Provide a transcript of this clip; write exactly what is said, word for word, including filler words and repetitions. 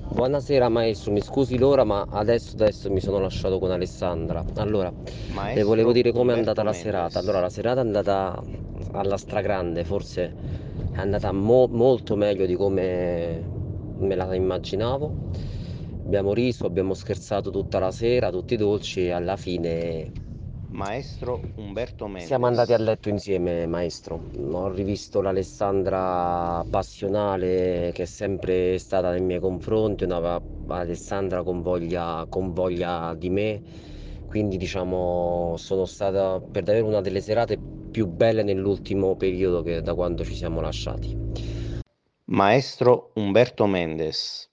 Buonasera maestro, mi scusi l'ora, ma adesso, adesso mi sono lasciato con Alessandra. Allora, le volevo Maestro dire com'è andata Umberto la serata. Allora, Mendes. la serata è andata alla stragrande, forse è andata mo- molto meglio di come me la immaginavo. Abbiamo riso, abbiamo scherzato tutta la sera, tutti dolci e alla fine Maestro Umberto siamo andati a Mendes. letto insieme, maestro. Ho rivisto l'Alessandra passionale che è sempre stata nei miei confronti, una va- Alessandra con voglia, con voglia di me. Quindi, diciamo, sono stata per davvero una delle serate più belle nell'ultimo periodo che, da quando ci siamo lasciati. Maestro Umberto Mendes.